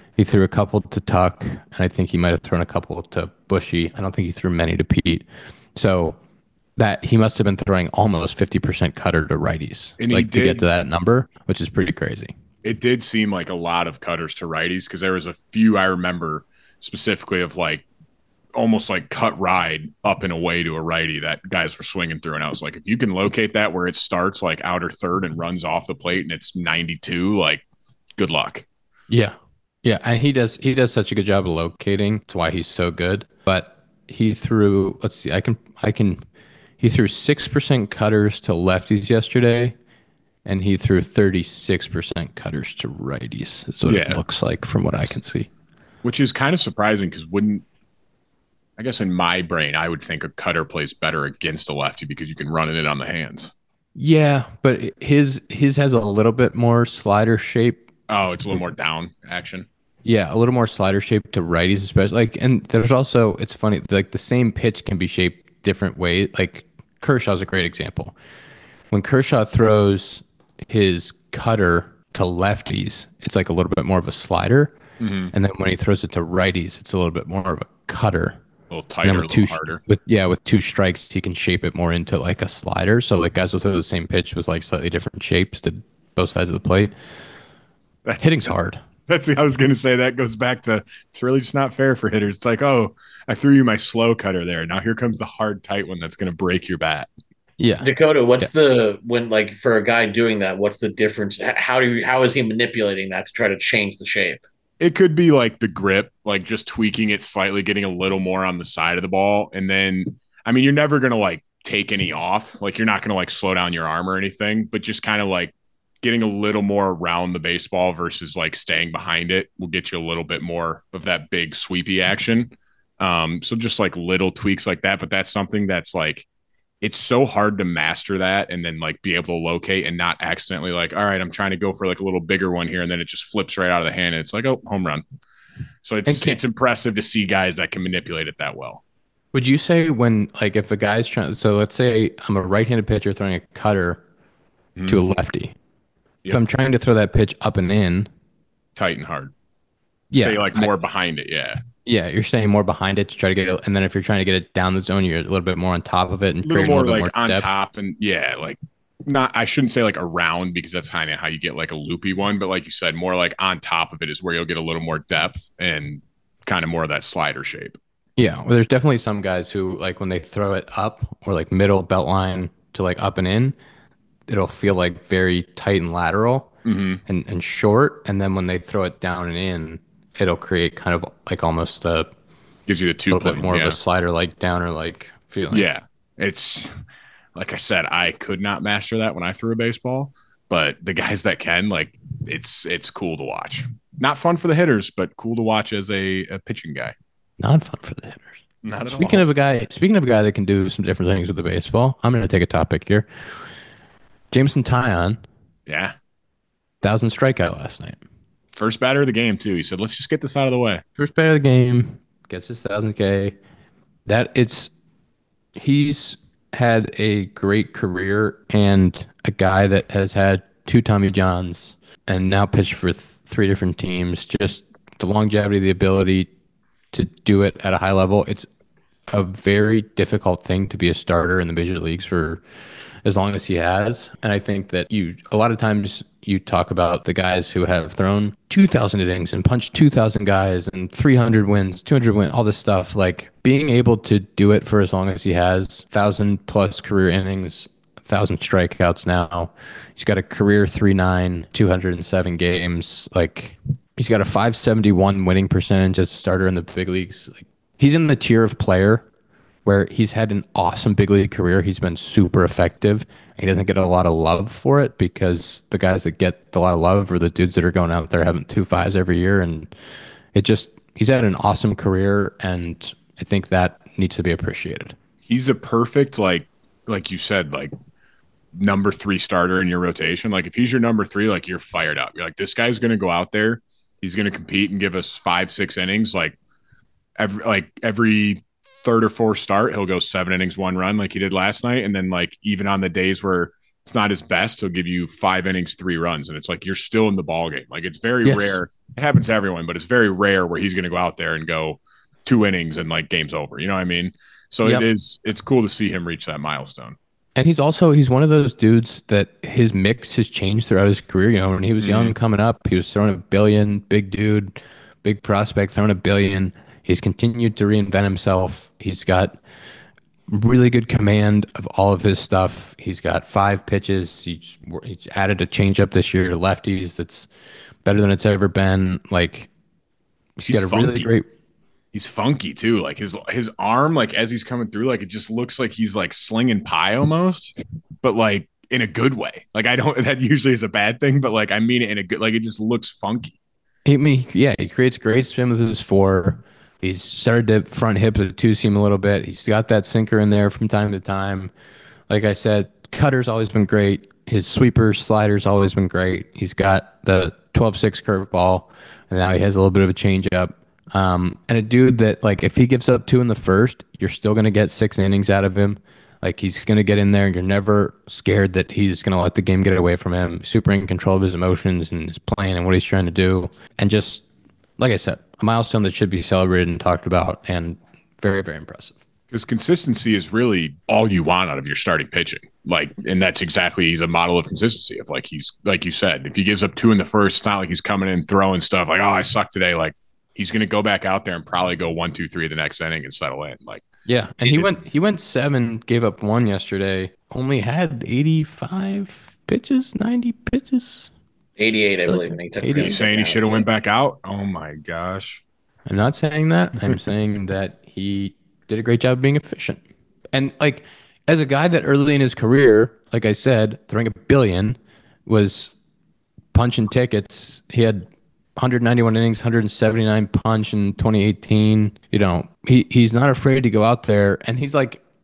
Tuck, and I think he might have thrown a couple to Bushy. I don't think he threw many to Pete. So that he must have been throwing almost 50% cutter to righties, and to get to that number, which is pretty crazy. It did seem like a lot of cutters to righties because there was a few I remember specifically of like almost like cut ride up and away to a righty that guys were swinging through. And I was like, if you can locate that where it starts like outer third and runs off the plate and it's 92, like good luck. Yeah. Yeah. And he does such a good job of locating. That's why he's so good. But he threw, let's see, he threw 6% cutters to lefties yesterday, and he threw 36% cutters to righties. That's what it looks like from what I can see. Which is kind of surprising because I guess in my brain, I would think a cutter plays better against a lefty because you can run it on the hands. Yeah, but his has a little bit more slider shape. Oh, it's a little more down action. Yeah, a little more slider shape to righties, especially. Like, and there's also, it's funny, like the same pitch can be shaped different ways. Like Kershaw's a great example. When Kershaw throws his cutter to lefties, it's like a little bit more of a slider. Mm-hmm. And then when he throws it to righties, it's a little bit more of a cutter. A little tighter, a little harder. With 2 strikes, he can shape it more into like a slider. So like guys will throw the same pitch with like slightly different shapes to both sides of the plate. Hitting's hard. I was going to say that goes back to it's really just not fair for hitters. It's like, oh, I threw you my slow cutter there. Now here comes the hard, tight one that's going to break your bat. Yeah. Dakota, when like for a guy doing that, what's the difference? How is he manipulating that to try to change the shape? It could be like the grip, like just tweaking it slightly, getting a little more on the side of the ball. And then, I mean, you're never going to like take any off. Like you're not going to like slow down your arm or anything, but just kind of like getting a little more around the baseball versus like staying behind it will get you a little bit more of that big sweepy action. So just like little tweaks like that, but that's something that's like, it's so hard to master that and then like be able to locate and not accidentally like, all right, I'm trying to go for like a little bigger one here. And then it just flips right out of the hand. And it's like, oh, home run. So it's impressive to see guys that can manipulate it that well. Would you say when, like, if a guy's trying, so let's say I'm a right-handed pitcher throwing a cutter to a lefty. Yep. If I'm trying to throw that pitch up and in, tight and hard. Stay like more behind it. Yeah. Yeah, you're staying more behind it to try to get it, and then if you're trying to get it down the zone, you're a little bit more on top of it and a little more like more on top and like not. I shouldn't say like around because that's kind of how you get like a loopy one, but like you said, more like on top of it is where you'll get a little more depth and kind of more of that slider shape. Yeah, well, there's definitely some guys who like when they throw it up or like middle belt line to like up and in, it'll feel like very tight and lateral and short, and then when they throw it down and in, it'll create kind of like almost gives you the a little bit more of a slider like downer like feeling. Yeah, it's like I said, I could not master that when I threw a baseball, but the guys that can, like, it's cool to watch. Not fun for the hitters, but cool to watch as a pitching guy. Not fun for the hitters. Not at all. Speaking of a guy that can do some different things with the baseball, I'm going to take a topic here. Jameson Taillon. Yeah. 1,000 strikeout last night. First batter of the game, too. He said, let's just get this out of the way. First batter of the game, gets his 1,000K. He's had a great career and a guy that has had 2 Tommy Johns and now pitched for 3 different teams. Just the longevity, the ability to do it at a high level. It's a very difficult thing to be a starter in the major leagues for as long as he has. And I think that a lot of times you talk about the guys who have thrown 2,000 innings and punched 2,000 guys and 300 wins, 200 wins, all this stuff. Like being able to do it for as long as he has, 1,000+ career innings, 1,000 strikeouts now. He's got a career 3.9, 207 games. Like he's got a 571 winning percentage as a starter in the big leagues. Like he's in the tier of player where he's had an awesome big league career. He's been super effective. He doesn't get a lot of love for it because the guys that get a lot of love are the dudes that are going out there having 2 5s every year. And he's had an awesome career, and I think that needs to be appreciated. He's a perfect, like you said, like number 3 starter in your rotation. Like if he's your number 3, like you're fired up. You're like, this guy's going to go out there. He's going to compete and give us 5-6 innings. Like every third or fourth start, he'll go 7 innings, 1 run like he did last night. And then like even on the days where it's not his best, he'll give you 5 innings, 3 runs. And it's like you're still in the ball game. Like it's very rare. It happens to everyone, but it's very rare where he's going to go out there and go 2 innings and like game's over. You know what I mean? So it's cool to see him reach that milestone. And he's one of those dudes that his mix has changed throughout his career. You know, when he was young coming up, he was throwing a billion, big dude, big prospect, throwing a billion. He's continued to reinvent himself. He's got really good command of all of his stuff. He's got 5 pitches. He's added a changeup this year to lefties that's better than it's ever been. Like, he's got a really great. He's funky too. Like his arm, like as he's coming through, like it just looks like he's like slinging pie almost, but like in a good way. Like that usually is a bad thing, but like I mean it in a good. Like it just looks funky. He creates great spin with his 4. He's started to front hip the 2-seam a little bit. He's got that sinker in there from time to time. Like I said, cutter's always been great. His sweeper, slider's always been great. He's got the 12-6 curveball, and now he has a little bit of a changeup. And a dude that, like, if he gives up 2 in the first, you're still going to get 6 innings out of him. Like, he's going to get in there, and you're never scared that he's going to let the game get away from him. Super in control of his emotions and his plan and what he's trying to do. And just, like I said, a milestone that should be celebrated and talked about, and very, very impressive. Because consistency is really all you want out of your starting pitching. Like, and that's exactly, he's a model of consistency. Of like, he's, like you said, if he gives up 2 in the first, it's not like he's coming in throwing stuff like, oh, I suck today. Like, he's going to go back out there and probably go 1, 2, 3 the next inning and settle in. Like, yeah, and he went 7, gave up 1 yesterday. Only had 85 pitches, 90 pitches, 88, I believe. And he took. Are you saying he should have went back out? Oh my gosh! I'm not saying that. I'm saying that he did a great job being efficient. And like, as a guy that early in his career, like I said, throwing $1 billion, was punching tickets. He had 191 innings, 179 punch in 2018. You know, he's not afraid to go out there, and he's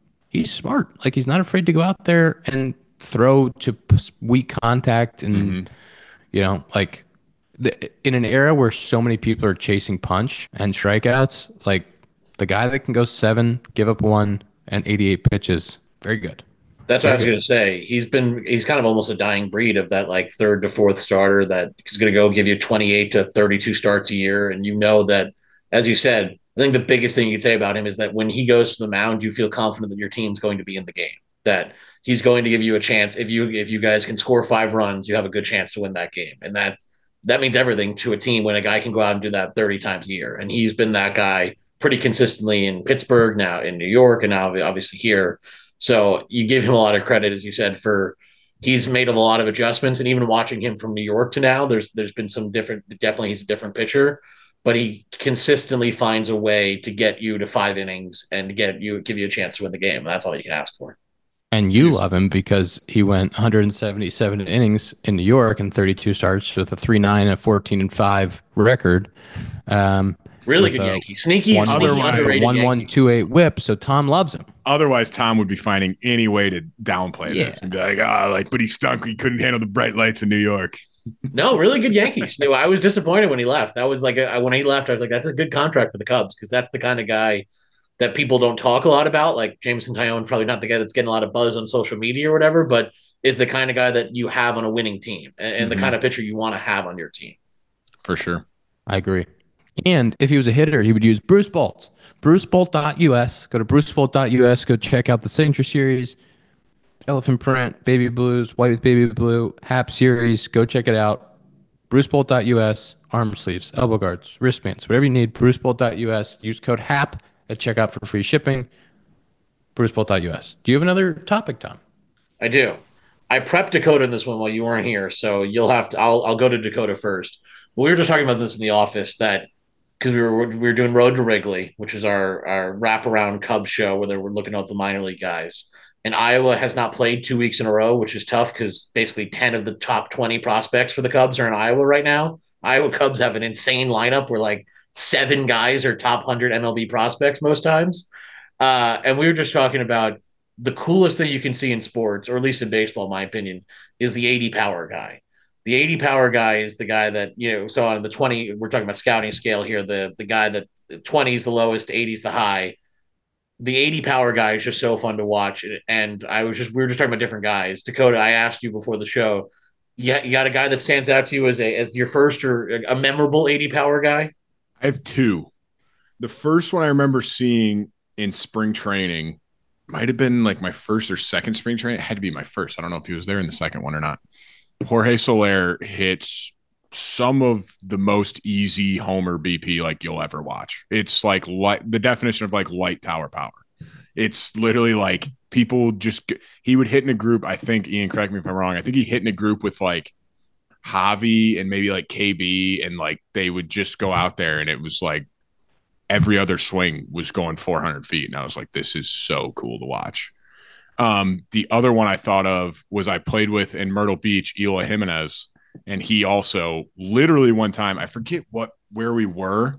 smart. Like, he's not afraid to go out there and throw to weak contact, and you know, like, in an era where so many people are chasing punch and strikeouts, like, the guy that can go 7, give up 1, and 88 pitches, very good. That's what I was going to say. He's kind of almost a dying breed of that, like, 3rd to 4th starter that is going to go give you 28 to 32 starts a year. And you know that, as you said, I think the biggest thing you could say about him is that when he goes to the mound, you feel confident that your team's going to be in the game, that he's going to give you a chance. If you guys can score 5 runs, you have a good chance to win that game. And that means everything to a team when a guy can go out and do that 30 times a year. And he's been that guy pretty consistently in Pittsburgh, now in New York, and now obviously here. So you give him a lot of credit, as you said, for he's made a lot of adjustments. And even watching him from New York to now, there's been some different, definitely he's a different pitcher, but he consistently finds a way to get you to 5 innings and give you a chance to win the game. That's all you can ask for. And you love him because he went 177 innings in New York and 32 starts with a 3.9 and 14-5 record. Really good Yankee. Sneaky underrated 1.128 whip, so Tom loves him. Otherwise, Tom would be finding any way to downplay this and be like, but he stunk. He couldn't handle the bright lights in New York. No, really good Yankees. No, I was disappointed when he left. That was like, when he left, I was like, that's a good contract for the Cubs, because that's the kind of guy that people don't talk a lot about. Like, Jameson Taillon, probably not the guy that's getting a lot of buzz on social media or whatever, but is the kind of guy that you have on a winning team, and the kind of pitcher you want to have on your team. For sure. I agree. And if he was a hitter, he would use Bruce Bolt. BruceBolt.us. Go to BruceBolt.us. Go check out the Signature Series, Elephant Print, Baby Blues, White with Baby Blue, Hap Series. Go check it out. BruceBolt.us. Arm sleeves, elbow guards, wristbands, whatever you need. BruceBolt.us. Use code HAP at checkout for free shipping. BruceBolt.us. Do you have another topic, Tom? I do. I prepped Dakota in this one while you weren't here, so you'll have to. I'll go to Dakota first. We were just talking about this in the office, that because we were doing Road to Wrigley, which is our wraparound Cubs show where we're looking at the minor league guys. And Iowa has not played 2 weeks in a row, which is tough because basically 10 of the top 20 prospects for the Cubs are in Iowa right now. Iowa Cubs have an insane lineup where like 7 guys are top 100 MLB prospects most times. And we were just talking about the coolest thing you can see in sports, or at least in baseball, in my opinion, is the 80 power guy. The 80 power guy is the guy that, so on the 20, we're talking about scouting scale here, the guy that 20 is the lowest, 80 is the high. The 80 power guy is just so fun to watch. And we were just talking about different guys. Dakota, I asked you before the show, you got a guy that stands out to you as your first or a memorable 80 power guy? I have 2. The first one I remember seeing in spring training might have been like my first or second spring training. It had to be my first. I don't know if he was there in the second one or not. Jorge Soler hits some of the most easy homer BP like you'll ever watch. It's like the definition of like light tower power. It's literally like people just he would hit in a group. I think Ian, correct me if I'm wrong. I think he hit in a group with like Javi and maybe like KB, and like they would just go out there, and it was like every other swing was going 400 feet, and I was like, this is so cool to watch. The other one I thought of was I played with in Myrtle Beach, Eloy Jimenez, and he also literally one time, I forget where we were,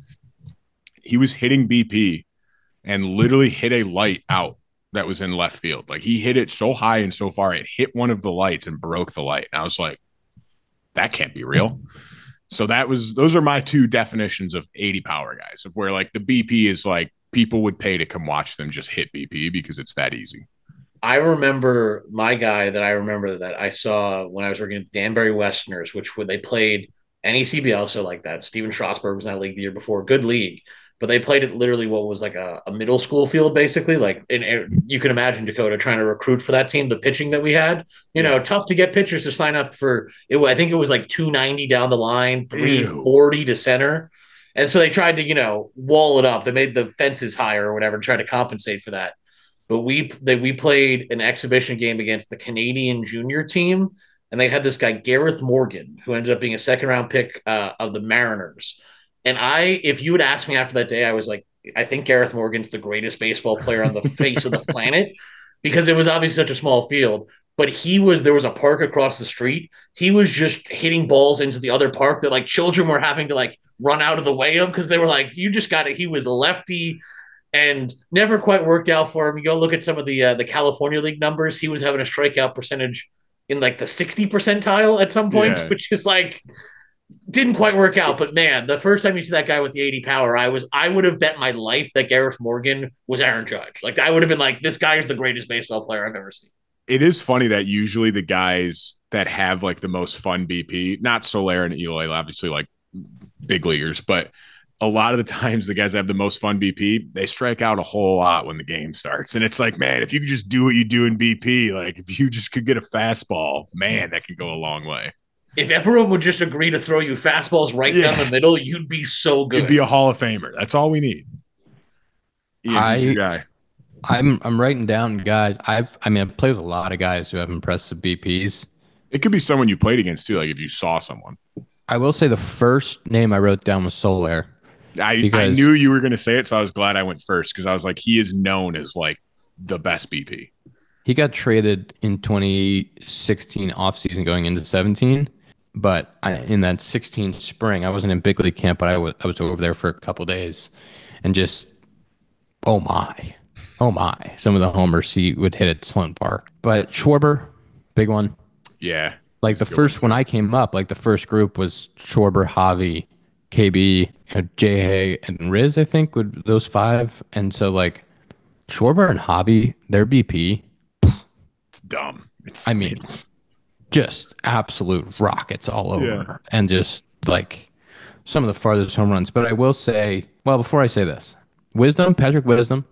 he was hitting BP and literally hit a light out that was in left field. Like he hit it so high and so far, it hit one of the lights and broke the light. And I was like, that can't be real. So those are my two definitions of 80 power guys, of where like the BP is like people would pay to come watch them just hit BP because it's that easy. I remember my guy that I saw when I was working at Danbury Westerners, which when they played NECBL, so like that. Steven Strasburg was in that league the year before, good league. But they played it literally what was like a middle school field, basically. Like, you can imagine Dakota trying to recruit for that team, the pitching that we had. Tough to get pitchers to sign up for it. I think it was like 290 down the line, 340 to center. And so they tried to, wall it up. They made the fences higher or whatever to try to compensate for that. But we played an exhibition game against the Canadian junior team, and they had this guy, Gareth Morgan, who ended up being a second-round pick of the Mariners. And if you had asked me after that day, I was like, I think Gareth Morgan's the greatest baseball player on the face of the planet, because it was obviously such a small field. But there was a park across the street. He was just hitting balls into the other park that like children were having to like run out of the way of, because they were like, you just got it. He was a lefty and never quite worked out for him. You go look at some of the California League numbers. He was having a strikeout percentage in like the 60 percentile at some points, which is like, didn't quite work out. But man, the first time you see that guy with the 80 power, I would have bet my life that Gareth Morgan was Aaron Judge. Like, I would have been like, this guy is the greatest baseball player I've ever seen. It is funny that usually the guys that have like the most fun BP, not Soler and Eloy, obviously like big leaguers, but a lot of the times the guys that have the most fun BP, they strike out a whole lot when the game starts. And it's like, man, if you could just do what you do in BP, like if you just could get a fastball, man, that could go a long way. If everyone would just agree to throw you fastballs right down the middle, you'd be so good. You'd be a Hall of Famer. That's all we need. Ian, who's your guy? I'm writing down guys. I've played with a lot of guys who have impressive BPs. It could be someone you played against too, like if you saw someone. I will say the first name I wrote down was Soler. I knew you were going to say it, so I was glad I went first, because I was like, he is known as like the best BP. He got traded in 2016 offseason going into 17, but in that 16 spring, I wasn't in big league camp, but I was over there for a couple of days, and just oh my, some of the homers he would hit at Sloan Park. But Schwarber, big one. Yeah. Like the first when I came up, like the first group was Schwarber, Javi, KB, J. and Riz, I think, with those five. And so, like, Schwarber and Javi, their BP, it's dumb. It's just absolute rockets all over. Yeah. And just, like, some of the farthest home runs. But I will say, well, before I say this, Patrick Wisdom.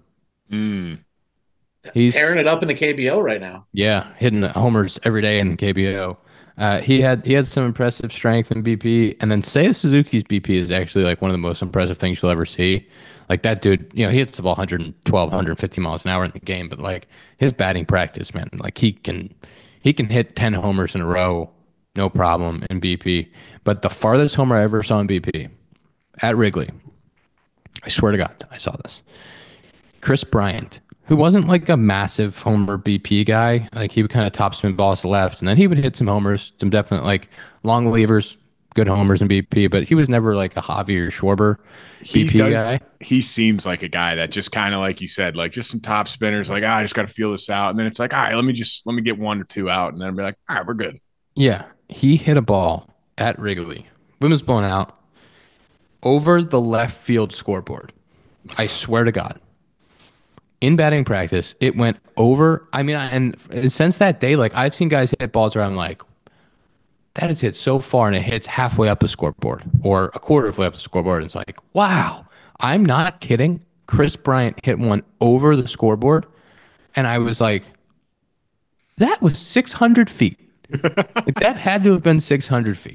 He's tearing it up in the KBO right now. Yeah, hitting the homers every day in the KBO. He had some impressive strength in BP, and then Seiya Suzuki's BP is actually like one of the most impressive things you'll ever see. Like that dude, he hits the ball 112, 150 miles an hour in the game, but like his batting practice, man, like he can hit 10 homers in a row, no problem in BP. But the farthest homer I ever saw in BP at Wrigley, I swear to God, I saw this. Chris Bryant, who wasn't like a massive homer BP guy. Like he would kind of top spin balls to left, and then he would hit some homers, some definite like long levers, good homers in BP, but he was never like a Javi or Schwarber BP guy. He seems like a guy that just kind of, like you said, like just some top spinners, like, I just got to feel this out. And then it's like, all right, let me get one or two out. And then I'll be like, all right, we're good. Yeah. He hit a ball at Wrigley. Wind was blown out over the left field scoreboard. I swear to God. In batting practice, it went over. I mean, and since that day, like I've seen guys hit balls where I'm like, that is hit so far and it hits halfway up the scoreboard or a quarter of the way up the scoreboard. And it's like, wow, I'm not kidding. Chris Bryant hit one over the scoreboard. And I was like, that was 600 feet. Like that had to have been 600 feet.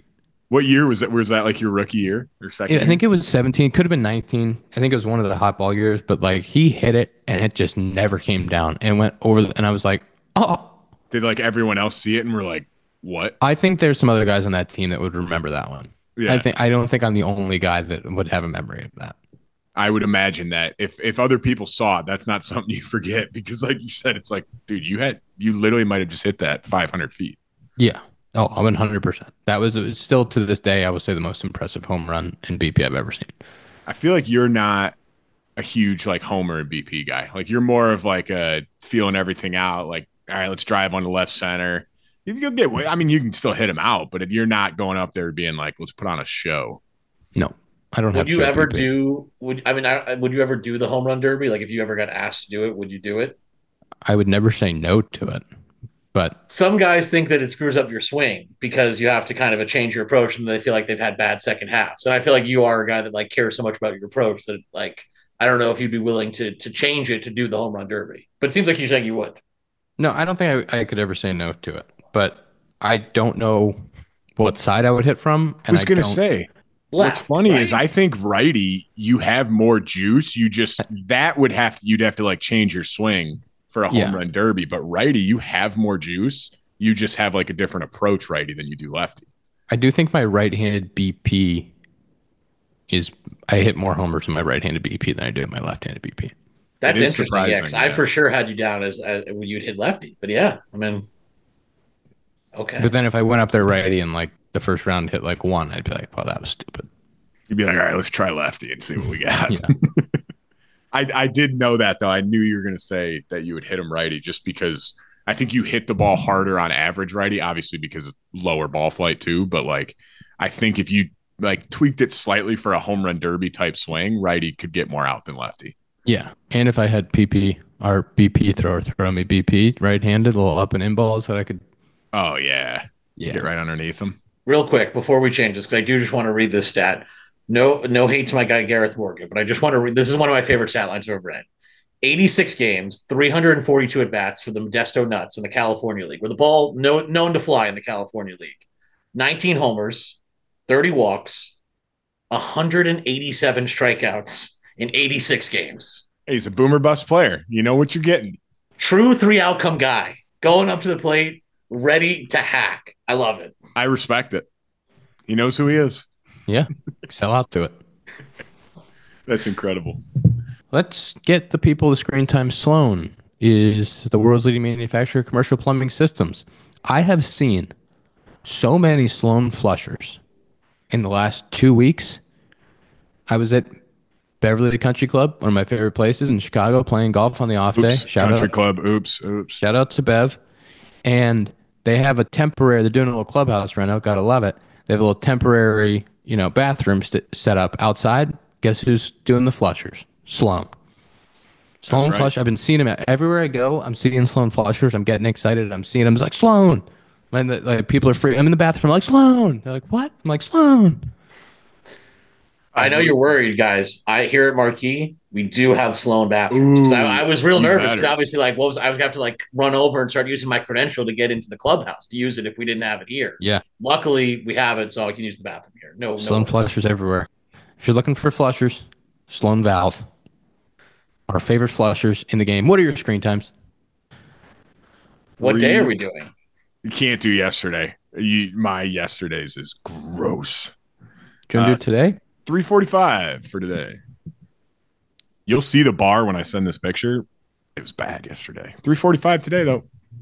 What year was that? Was that like your rookie year or second? Yeah, I think it was 17. Could have been 19. I think it was one of the hot ball years, but like he hit it and it just never came down and went over. And I was like, oh. Did like everyone else see it and we're like, what? I think there's some other guys on that team that would remember that one. Yeah. I don't think I'm the only guy that would have a memory of that. I would imagine that if other people saw it, that's not something you forget because, like you said, it's like, dude, you literally might have just hit that 500 feet. Yeah. Oh, 100%. That was still to this day, I would say the most impressive home run in BP I've ever seen. I feel like you're not a huge like homer and BP guy. Like you're more of like a feeling everything out. Like, all right, let's drive on the left center. You'll get. I mean, you can still hit them out, but you're not going up there being like, let's put on a show. No, I don't. Would you ever do? Would you ever do the home run derby? Like, if you ever got asked to do it, would you do it? I would never say no to it. But some guys think that it screws up your swing because you have to kind of change your approach and they feel like they've had bad second halves. And I feel like you are a guy that like cares so much about your approach that like, I don't know if you'd be willing to change it to do the home run derby, but it seems like you're saying you would. No, I don't think I could ever say no to it, but I don't know what side I would hit from. And I was going to say, what's funny is I think righty, you have more juice. You'd have to like change your swing for a home run derby, but righty, you have more juice. You just have like a different approach righty than you do lefty. I do think my right-handed BP I hit more homers in my right-handed BP than I do in my left-handed BP. That's interesting. Yeah, I for sure had you down as when you'd hit lefty, but yeah, I mean, okay. But then if I went up there righty and like the first round hit like 1, I'd be like, well, that was stupid. You'd be like, all right, let's try lefty and see what we got. I did know that, though. I knew you were going to say that you would hit him righty just because I think you hit the ball harder on average righty, obviously because of lower ball flight too. But like, I think if you like tweaked it slightly for a home run derby type swing, righty could get more out than lefty. Yeah. And if I had PP or BP throw me BP right-handed, a little up and in balls that I could. Oh, yeah. Get right underneath them. Real quick before we change this, because I do just want to read this stat. No hate to my guy Gareth Morgan, but I just want to read. This is one of my favorite stat lines I've ever read. 86 games, 342 at bats for the Modesto Nuts in the California League, where the ball known to fly in the California League. 19 homers, 30 walks, 187 strikeouts in 86 games. Hey, he's a boomer bust player. You know what you're getting. True 3-outcome guy going up to the plate, ready to hack. I love it. I respect it. He knows who he is. Yeah, sell out to it. That's incredible. Let's get the people the screen time. Sloan is the world's leading manufacturer of commercial plumbing systems. I have seen so many Sloan flushers in the last 2 weeks. I was at Beverly Country Club, one of my favorite places in Chicago, playing golf on the off day. Country Club. Oops. Shout out to Bev. And they have a temporary, they're doing a little clubhouse reno. Gotta love it. They have a little temporary, bathroom set up outside. Guess who's doing the flushers? Sloan. Sloan right. Flush. I've been seeing them everywhere I go. I'm seeing Sloan flushers. I'm getting excited. I'm seeing them. It's like, Sloan. And people are free. I'm in the bathroom. I'm like, Sloan. They're like, what? I'm like, Sloan. I know you're worried, guys. Here at Marquee, we do have Sloan bathrooms. I was real nervous because obviously, I was going to have to run over and start using my credential to get into the clubhouse to use it if we didn't have it here. Yeah. Luckily, we have it, so I can use the bathroom here. Sloan flushers everywhere. If you're looking for flushers, Sloan Valve. Our favorite flushers in the game. What are your screen times? What day are we doing? You can't do yesterday. My yesterdays is gross. Do you want to do it today? 3:45 for today. You'll see the bar when I send this picture. It was bad yesterday. 3:45 today, though.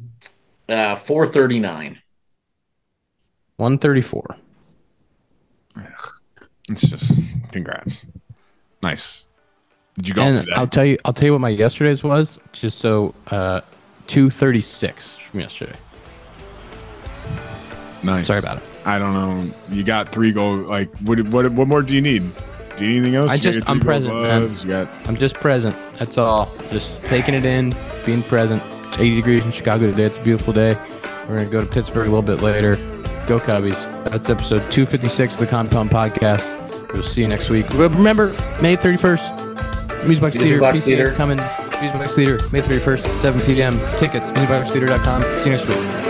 4:39. 1:34. It's just congrats. Nice. Did you golf today? I'll tell you what my yesterday's was. Just so 2:36 from yesterday. Nice. Sorry about it. I don't know. You got 3 goals. Like, what more do you need? Do you need anything else? I'm present, man. I'm just present. That's all. Just taking it in, being present. It's 80 degrees in Chicago today. It's a beautiful day. We're going to go to Pittsburgh a little bit later. Go Cubbies. That's episode 256 of the Compound Podcast. We'll see you next week. Remember, May 31st, Music Box Theater. PCA is coming. Music Box Theater, May 31st, 7 p.m. Tickets, musicboxtheater.com. See you next week.